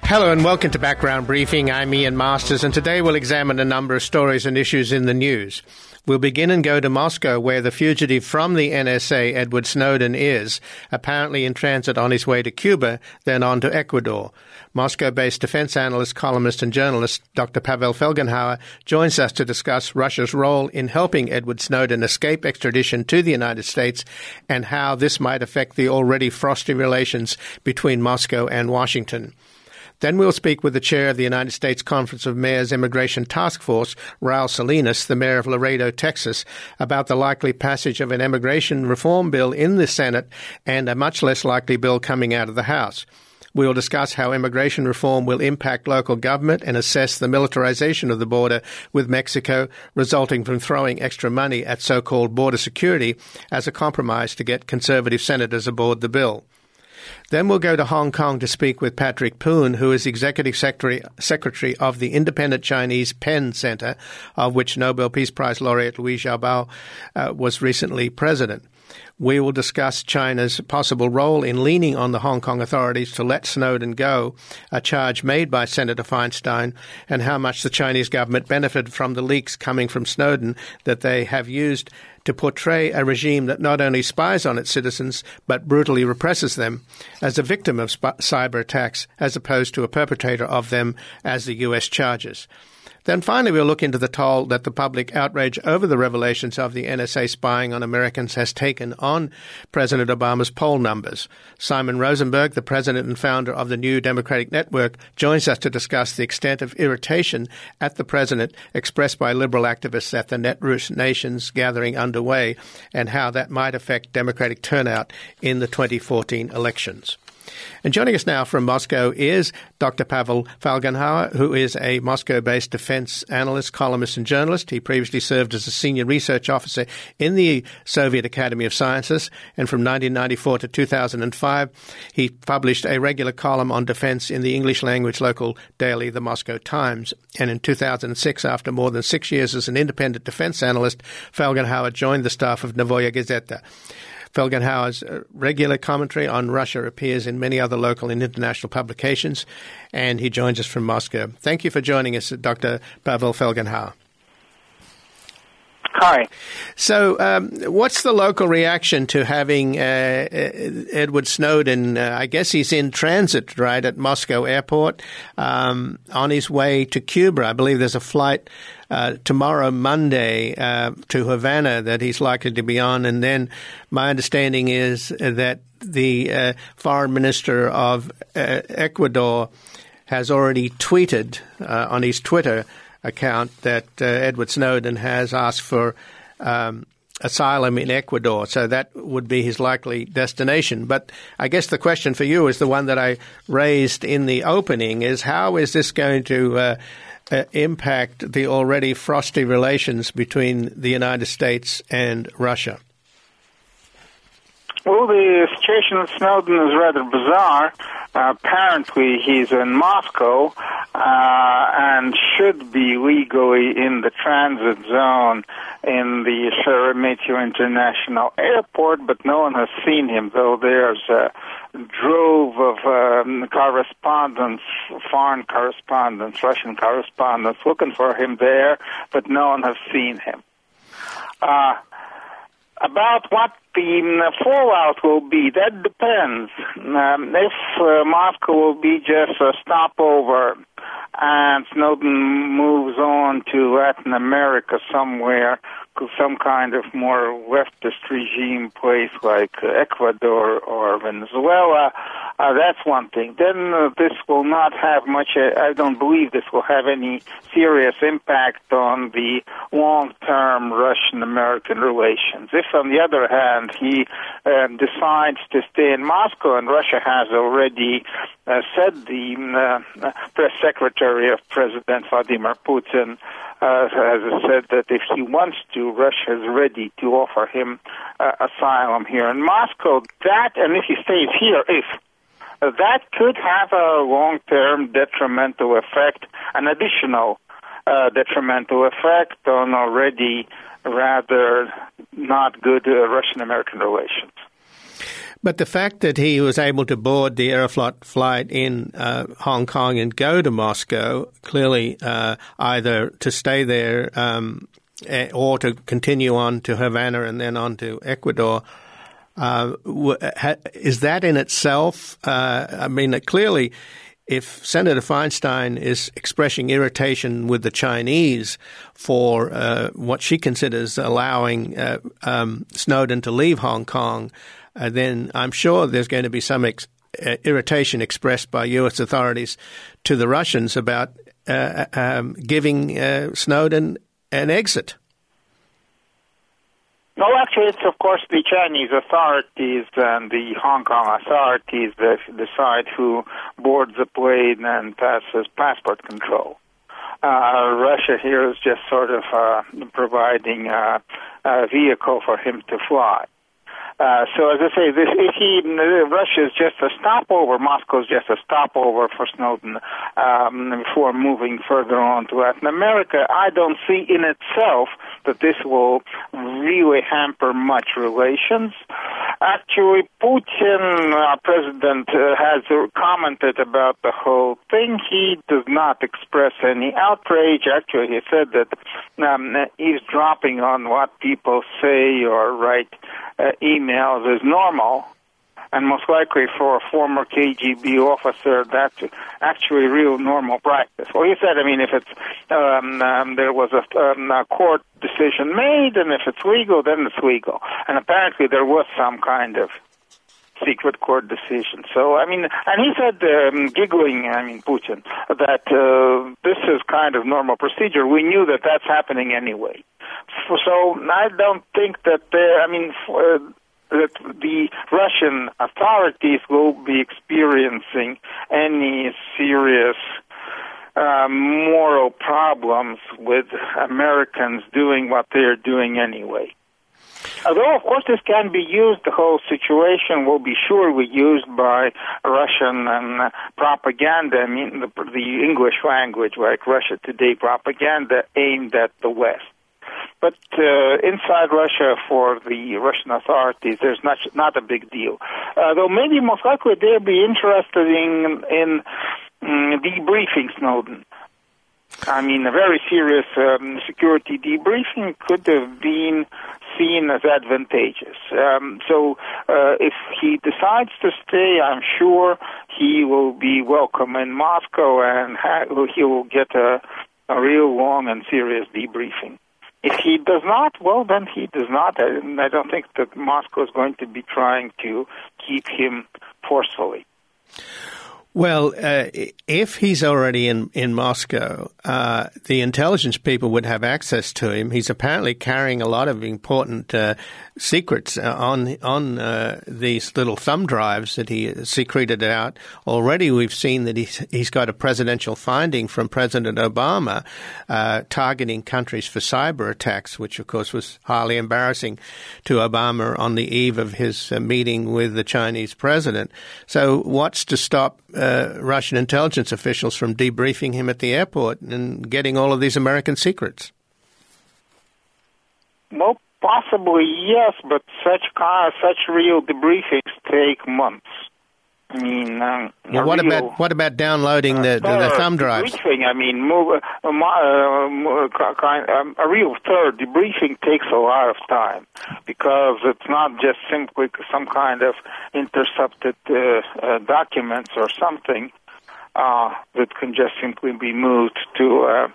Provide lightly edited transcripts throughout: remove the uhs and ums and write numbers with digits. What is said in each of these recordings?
Hello and welcome to Background Briefing. I'm Ian Masters, and today we'll examine a number of stories and issues in the news. We'll begin and go to Moscow, where the fugitive from the NSA, Edward Snowden, is apparently in transit on his way to Cuba, then on to Ecuador. Moscow-based defense analyst, columnist and journalist Dr. Pavel Felgenhauer joins us to discuss Russia's role in helping Edward Snowden escape extradition to the United States and how this might affect the already frosty relations between Moscow and Washington. Then we'll speak with the chair of the United States Conference of Mayors Immigration Task Force, Raul Salinas, the mayor of Laredo, Texas, about the likely passage of an immigration reform bill in the Senate and a much less likely bill coming out of the House. We'll discuss how immigration reform will impact local government and assess the militarization of the border with Mexico, resulting from throwing extra money at so-called border security as a compromise to get conservative senators aboard the bill. Then we'll go to Hong Kong to speak with Patrick Poon, who is Executive Secretary of the Independent Chinese PEN Center, of which Nobel Peace Prize laureate Liu Xiaobo was recently president. We will discuss China's possible role in leaning on the Hong Kong authorities to let Snowden go, a charge made by Senator Feinstein, and how much the Chinese government benefited from the leaks coming from Snowden that they have used to portray a regime that not only spies on its citizens but brutally represses them as a victim of cyber attacks as opposed to a perpetrator of them, as the U.S. charges. Then finally, we'll look into the toll that the public outrage over the revelations of the NSA spying on Americans has taken on President Obama's poll numbers. Simon Rosenberg, the president and founder of the New Democratic Network, joins us to discuss the extent of irritation at the president expressed by liberal activists at the Netroots Nations gathering underway and how that might affect Democratic turnout in the 2014 elections. And joining us now from Moscow is Dr. Pavel Felgenhauer, who is a Moscow-based defense analyst, columnist, and journalist. He previously served as a senior research officer in the Soviet Academy of Sciences, and from 1994 to 2005, he published a regular column on defense in the English-language local daily, The Moscow Times. And in 2006, after more than 6 years as an independent defense analyst, Felgenhauer joined the staff of Novaya Gazeta. Felgenhauer's regular commentary on Russia appears in many other local and international publications, and he joins us from Moscow. Thank you for joining us, Dr. Pavel Felgenhauer. Hi. So what's the local reaction to having Edward Snowden? I guess he's in transit, right, at Moscow Airport on his way to Cuba. I believe there's a flight tomorrow, Monday, to Havana that he's likely to be on. And then my understanding is that the foreign minister of Ecuador has already tweeted on his Twitter account that Edward Snowden has asked for asylum in Ecuador, so that would be his likely destination. But I guess the question for you is the one that I raised in the opening, is how is this going to impact the already frosty relations between the United States and Russia? Well, the situation with Snowden is rather bizarre. Apparently, he's in Moscow and should be legally in the transit zone in the Sheremetyevo International Airport, but no one has seen him, though there's a drove of correspondents, foreign correspondents, Russian correspondents looking for him there, but no one has seen him. About what the fallout will be, that depends. If Moscow will be just a stopover and Snowden moves on to Latin America somewhere, some kind of more leftist regime place like Ecuador or Venezuela, that's one thing. Then this will not have much, I don't believe this will have any serious impact on the long-term Russian-American relations. If, on the other hand, he decides to stay in Moscow, and Russia has already said, the press secretary of President Vladimir Putin has said that if he wants to, Russia is ready to offer him asylum here in Moscow. That, and if he stays here, that could have a long-term detrimental effect, an additional detrimental effect on already rather not good Russian-American relations. But the fact that he was able to board the Aeroflot flight in Hong Kong and go to Moscow, clearly either to stay there or to continue on to Havana and then on to Ecuador, is that in itself, clearly if Senator Feinstein is expressing irritation with the Chinese for what she considers allowing Snowden to leave Hong Kong, then I'm sure there's going to be some irritation expressed by U.S. authorities to the Russians about giving Snowden an exit. No, actually, it's, of course, the Chinese authorities and the Hong Kong authorities that decide who boards the plane and passes passport control. Russia here is just sort of providing a vehicle for him to fly. So, as I say, Russia is just a stopover. Moscow is just a stopover for Snowden before moving further on to Latin America. I don't see in itself that this will really hamper much relations. Actually, Putin, our president, has commented about the whole thing. He does not express any outrage. Actually, he said that eavesdropping on what people say or write emails is normal, and most likely for a former KGB officer, that's actually real normal practice. Well, he said, if it's there was a court decision made, and if it's legal, then it's legal. And apparently there was some kind of secret court decision. So, and he said, giggling, Putin, that this is kind of normal procedure. We knew that that's happening anyway. So I don't think that that the Russian authorities will be experiencing any serious moral problems with Americans doing what they're doing anyway. Although, of course, this can be used, the whole situation will be surely used by Russian propaganda, the English language, like Russia Today propaganda aimed at the West. But inside Russia, for the Russian authorities, there's not a big deal. Though maybe most likely they'll be interested in debriefing Snowden. A very serious security debriefing could have been seen as advantageous. So if he decides to stay, I'm sure he will be welcome in Moscow and he will get a real long and serious debriefing. If he does not, well, then he does not. I don't think that Moscow is going to be trying to keep him forcefully. Well, if he's already in Moscow, the intelligence people would have access to him. He's apparently carrying a lot of important secrets on these little thumb drives that he secreted out. Already we've seen that he's got a presidential finding from President Obama targeting countries for cyber attacks, which, of course, was highly embarrassing to Obama on the eve of his meeting with the Chinese president. So what's to stop Russian intelligence officials from debriefing him at the airport and getting all of these American secrets? Well, possibly yes, but such real debriefings take months. What about downloading the thumb drives? Debriefing, a real third debriefing takes a lot of time because it's not just simply some kind of intercepted documents or something that can just simply be moved to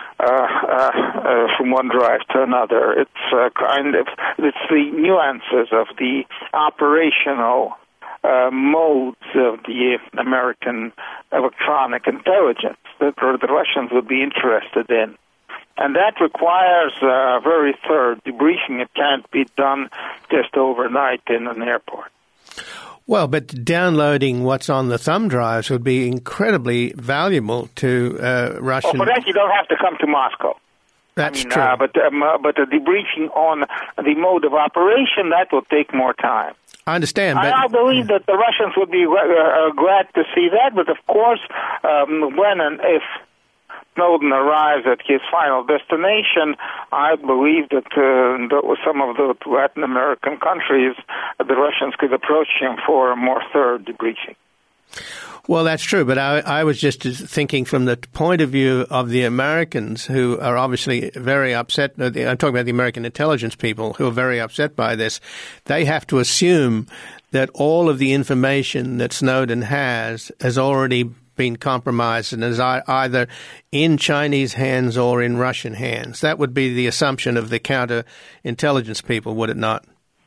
from one drive to another. It's it's the nuances of the operational modes of the American electronic intelligence that the Russians would be interested in. And that requires a very thorough debriefing. It can't be done just overnight in an airport. Well, but downloading what's on the thumb drives would be incredibly valuable to Russian... Oh, for that you don't have to come to Moscow. That's true. But a debriefing on the mode of operation, that will take more time. I understand. But I believe that the Russians would be glad to see that, but of course, when and if Snowden arrives at his final destination, I believe that some of the Latin American countries, the Russians could approach him for a more thorough debriefing. Well, that's true, but I was just thinking from the point of view of the Americans who are obviously very upset. I'm talking about the American intelligence people who are very upset by this. They have to assume that all of the information that Snowden has already been compromised and is either in Chinese hands or in Russian hands. That would be the assumption of the counterintelligence people, would it not?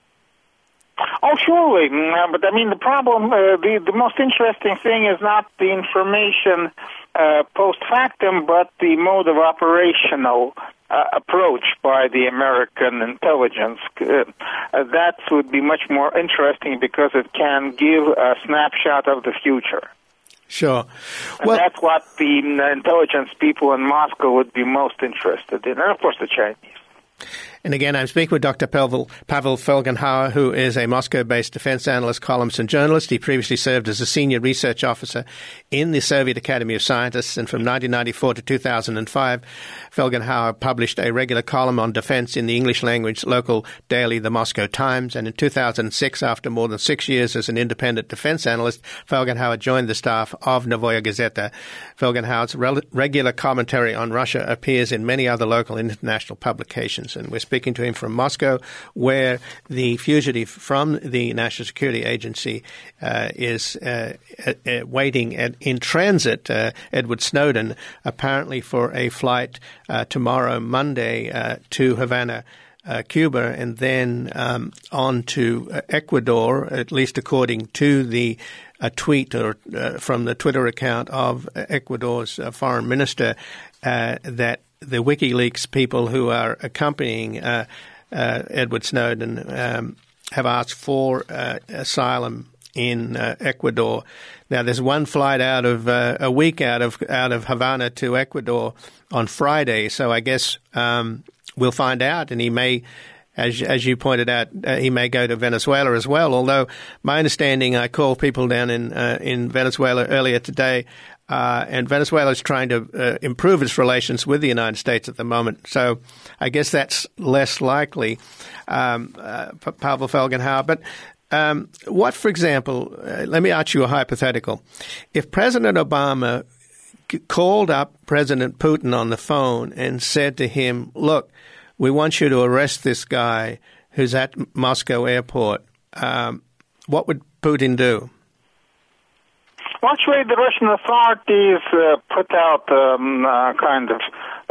Oh, surely. But I mean, the problem, the most interesting thing is not the information post factum, but the mode of operational approach by the American intelligence. That would be much more interesting because it can give a snapshot of the future. Sure. Well, and that's what the intelligence people in Moscow would be most interested in, and of course the Chinese. And again, I'm speaking with Dr. Pavel Felgenhauer, who is a Moscow-based defense analyst, columnist, and journalist. He previously served as a senior research officer in the Soviet Academy of Scientists, and from 1994 to 2005, Felgenhauer published a regular column on defense in the English-language local daily The Moscow Times. And in 2006, after more than 6 years as an independent defense analyst, Felgenhauer joined the staff of Novaya Gazeta. Felgenhauer's regular commentary on Russia appears in many other local and international publications, and we're speaking to him from Moscow, where the fugitive from the National Security Agency is waiting in transit, Edward Snowden, apparently for a flight tomorrow, Monday, to Havana, Cuba, and then on to Ecuador, at least according to a tweet from the Twitter account of Ecuador's foreign minister, that the WikiLeaks people who are accompanying Edward Snowden have asked for asylum in Ecuador. Now, there's one flight out of a week out of Havana to Ecuador on Friday, so I guess we'll find out, and he may, as you pointed out, he may go to Venezuela as well. Although my understanding, I called people down in Venezuela earlier today. And Venezuela is trying to improve its relations with the United States at the moment. So I guess that's less likely, Pavel Felgenhauer. But what, for example, let me ask you a hypothetical. If President Obama called up President Putin on the phone and said to him, look, we want you to arrest this guy who's at Moscow airport, what would Putin do? Well, actually, the Russian authorities put out kind of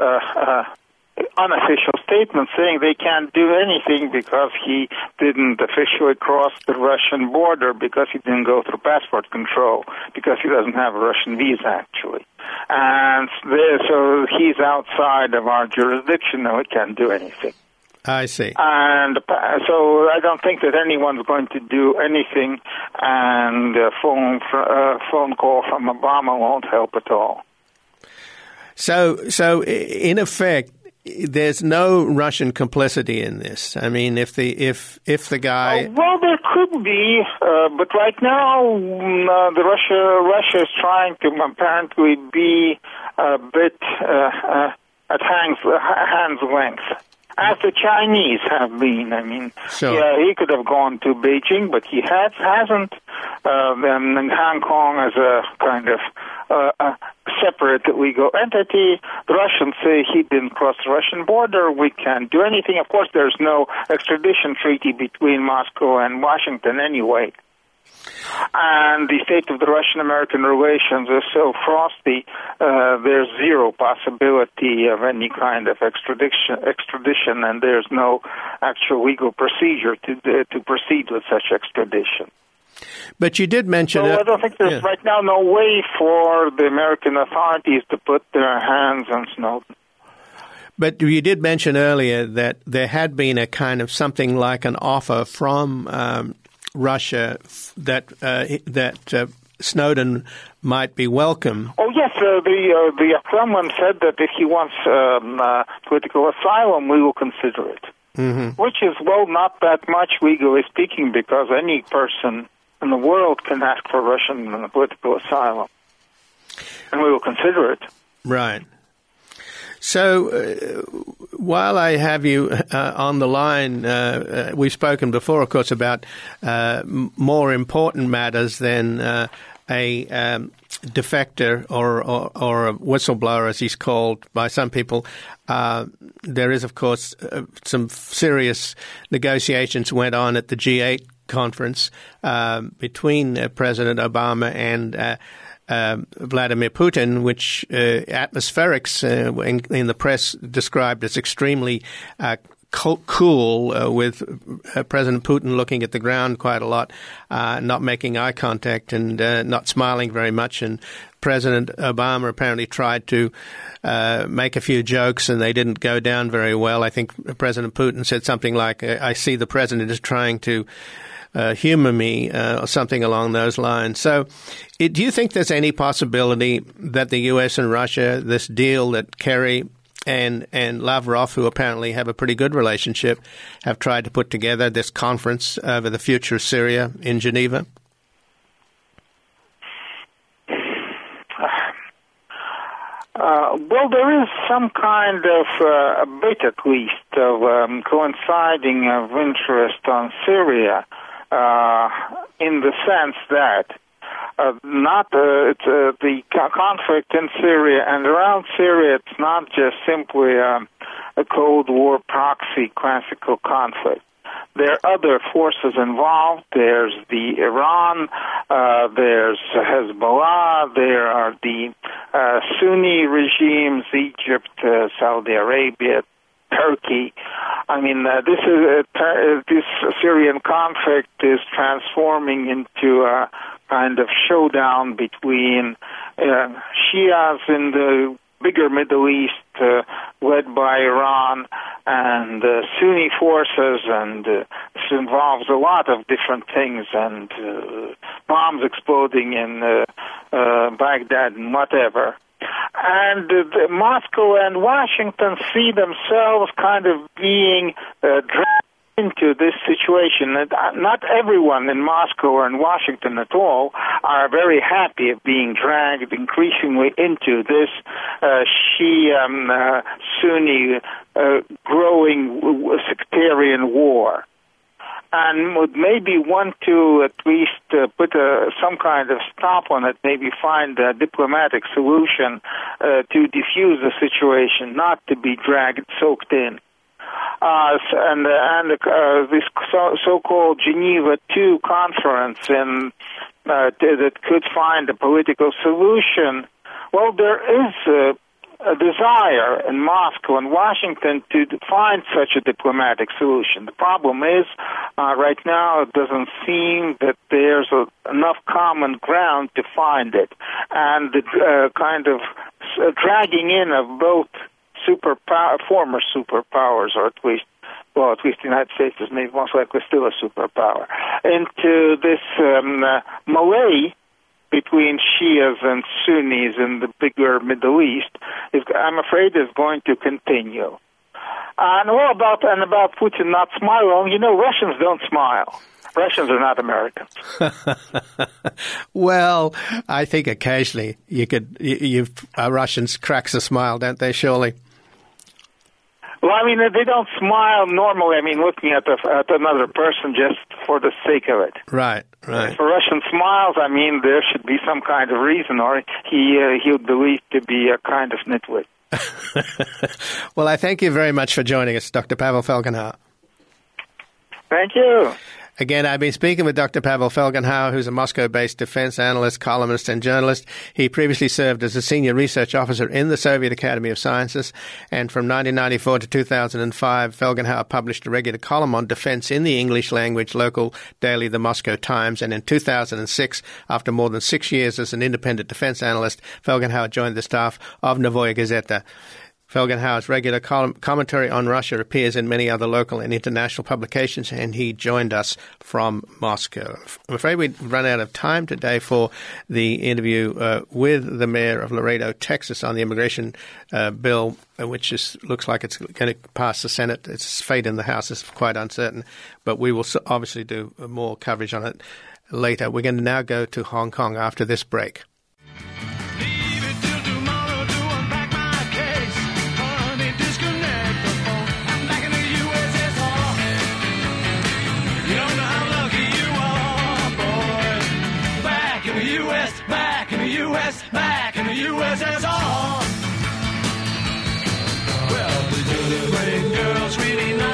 unofficial statement saying they can't do anything because he didn't officially cross the Russian border, because he didn't go through passport control, because he doesn't have a Russian visa, actually. And so he's outside of our jurisdiction, and we can't do anything. I see. And so I don't think that anyone's going to do anything, and a phone call from Obama won't help at all. So in effect, there's no Russian complicity in this. I mean, if the guy... well, there could be, but right now, Russia is trying to apparently be a bit at hand's length, as the Chinese have been. I mean, sure. Yeah, he could have gone to Beijing, but he hasn't. And Hong Kong is a kind of separate legal entity. The Russians say he didn't cross the Russian border. We can't do anything. Of course, there's no extradition treaty between Moscow and Washington anyway. And the state of the Russian-American relations is so frosty, there's zero possibility of any kind of extradition, and there's no actual legal procedure to proceed with such extradition. But you did mention... So I don't think there's right now no way for the American authorities to put their hands on Snowden. But you did mention earlier that there had been a kind of something like an offer from Russia that Snowden might be welcome. Oh yes, the Kremlin said that if he wants political asylum, we will consider it. Mm-hmm. Which is, well, not that much legally speaking, because any person in the world can ask for Russian political asylum, and we will consider it. Right. So while I have you on the line, we've spoken before, of course, about more important matters than a defector or a whistleblower, as he's called by some people. There is, of course, some serious negotiations went on at the G8 conference between President Obama and Vladimir Putin, which atmospherics in the press described as extremely cool, with President Putin looking at the ground quite a lot, not making eye contact and not smiling very much. And President Obama apparently tried to make a few jokes, and they didn't go down very well. I think President Putin said something like, I see the president is trying to humor me, or something along those lines. So do you think there's any possibility that the U.S. and Russia, this deal that Kerry and Lavrov, who apparently have a pretty good relationship, have tried to put together this conference over the future of Syria in Geneva? Well, there is some kind of, a bit at least, of coinciding of interest on Syria, in the sense that the conflict in Syria and around Syria, it's not just simply a Cold War proxy classical conflict. There are other forces involved. There's the Iran, there's Hezbollah, there are the Sunni regimes, Egypt, Saudi Arabia, Turkey. I mean, this Syrian conflict is transforming into a kind of showdown between Shias in the bigger Middle East, led by Iran, and Sunni forces, and this involves a lot of different things, and bombs exploding in Baghdad and whatever. And Moscow and Washington see themselves kind of being dragged into this situation. Not everyone in Moscow or in Washington at all are very happy of being dragged increasingly into this Shia Sunni growing sectarian war, and would maybe want to at least put some kind of stop on it, maybe find a diplomatic solution to defuse the situation, not to be soaked in. This so-called Geneva II conference that could find a political solution. Well, there is a desire in Moscow and Washington to find such a diplomatic solution. The problem is, right now, it doesn't seem that there's enough common ground to find it. And the kind of dragging in of both former superpowers, or at least the United States is maybe most likely still a superpower, into this melee between Shias and Sunnis in the bigger Middle East, I'm afraid is going to continue. And about Putin not smiling, Russians don't smile. Russians are not Americans. Well, I think occasionally Russians cracks a smile, don't they, surely? Well, I mean, they don't smile normally. I mean, looking at another person just for the sake of it. Right. For Russian smiles, I mean, there should be some kind of reason, or he'll believe to be a kind of nitwit. Well, I thank you very much for joining us, Dr. Pavel Felgenhauer. Thank you. Again, I've been speaking with Dr. Pavel Felgenhauer, who's a Moscow-based defense analyst, columnist, and journalist. He previously served as a senior research officer in the Soviet Academy of Sciences, and from 1994 to 2005, Felgenhauer published a regular column on defense in the English language local daily The Moscow Times, and in 2006, after more than 6 years as an independent defense analyst, Felgenhauer joined the staff of Novoye Gazeta. Felgenhauer's regular commentary on Russia appears in many other local and international publications, and he joined us from Moscow. I'm afraid we've run out of time today for the interview with the mayor of Laredo, Texas, on the immigration bill, which looks like it's going to pass the Senate. Its fate in the House is quite uncertain, but we will obviously do more coverage on it later. We're going to now go to Hong Kong after this break. U.S. back in the USSR. Well, the jailbreak girl's really nice.